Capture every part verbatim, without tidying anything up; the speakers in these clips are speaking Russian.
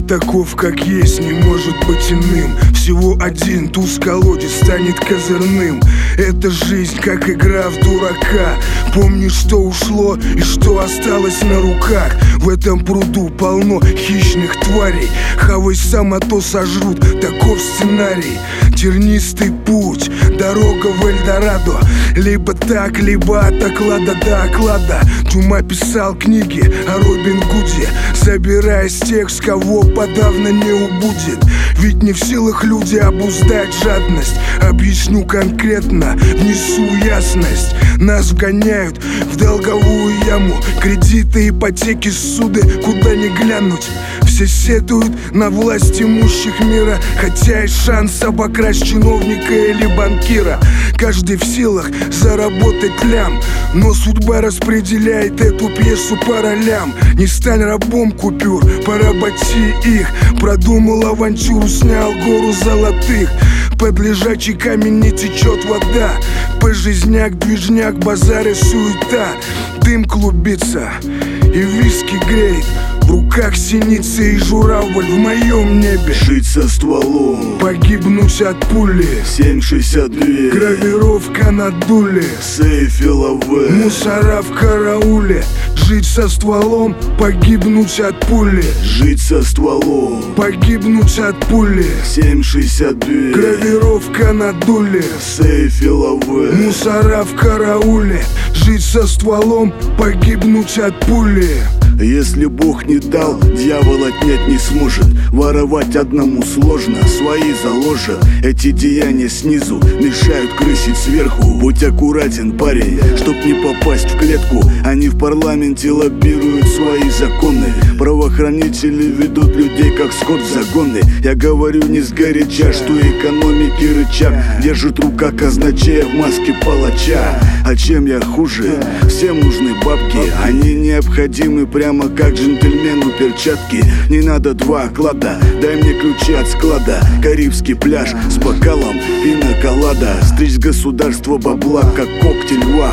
таков, как есть, не может быть иным. Всего один туз-колодец станет козырным. Это жизнь, как игра в дурака. Помни, что ушло и что осталось на руках. В этом пруду полно хищных тварей. Хавай сам, а то сожрут, таков сценарий. Тернистый путь, дорога в Эльдорадо. Либо так, либо от оклада до оклада. Дюма писал книги о Робин Гуде, собирая с тех, с кого подавно не убудет. Ведь не в силах люди обуздать жадность. Объясню конкретно, внесу ясность. Нас вгоняют в долговую яму. Кредиты, ипотеки, суды, куда ни глянуть. Все сетуют на власть имущих мира, хотя есть шанс обокрасть чиновника или банкира. Каждый в силах заработать лям, но судьба распределяет эту пьесу по ролям. Не стань рабом купюр, поработи их. Продумал авантюру, снял гору золотых. Под лежачий камень не течет вода. Пожизняк, движняк, базар и суета. Дым клубится и виски греет. В руках синица и журавль в моем небе. Жить со стволом, погибнуть от пули. семь шестьдесят два, гравировка на дуле. Сейф ЛВ, мусора в карауле. Жить со стволом, погибнуть от пули. Жить со стволом, погибнуть от пули. семь шестьдесят два, гравировка на дуле. Сейф ЛВ, мусора в карауле. Жить со стволом, погибнуть от пули. Если Бог не дал, дьявол отнять не сможет. Воровать одному сложно, свои заложат. Эти деяния снизу мешают крысить сверху. Будь аккуратен, парень, чтоб не попасть в клетку. Они в парламенте лоббируют свои законы. Правоохранители ведут людей как скот в загоны. Я говорю не сгоряча, что экономики рычаг держит рука казначея в маске палача. А чем я хуже? Всем нужны бабки, они необходимы прямо как джентльмену перчатки. Не надо два оклада, дай мне ключи от склада. Карибский пляж с бокалом пина-колада. Стричь государство бабла, как когти льва.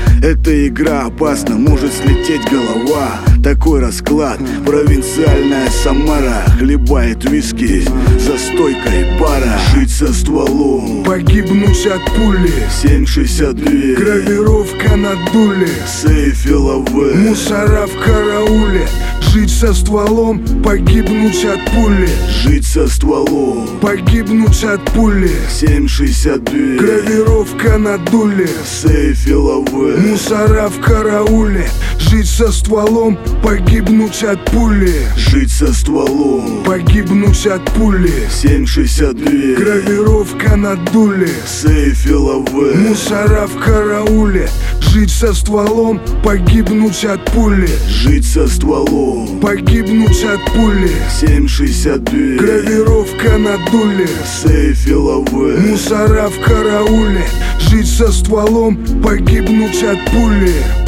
Эта игра опасна, может слететь голова. Такой расклад, провинциальная Самара хлебает виски за стойкой бара. Жить со стволом, погибнуть от пули. семь шестьдесят два, гравировка на дуле. Сейф ЛВ, мусора в карауле. Жить со стволом, погибнуть от пули. Жить со стволом, погибнуть от пули. семь шестьдесят два, гравировка на дуле. Сейф ЛВ, мусора в карауле. Жить со стволом, погибнуть от пули. Жить со стволом, погибнуть от пули. семь шестьдесят два, гравировка на дуле. Сейф ЛВ, мусора в карауле. Жить со стволом, погибнуть от пули. Жить со стволом, погибнуть от пули. семь шестьдесят два, гравировка на дуле. Сейф ЛВ, мусора в карауле. Жить со стволом, погибнуть от пули.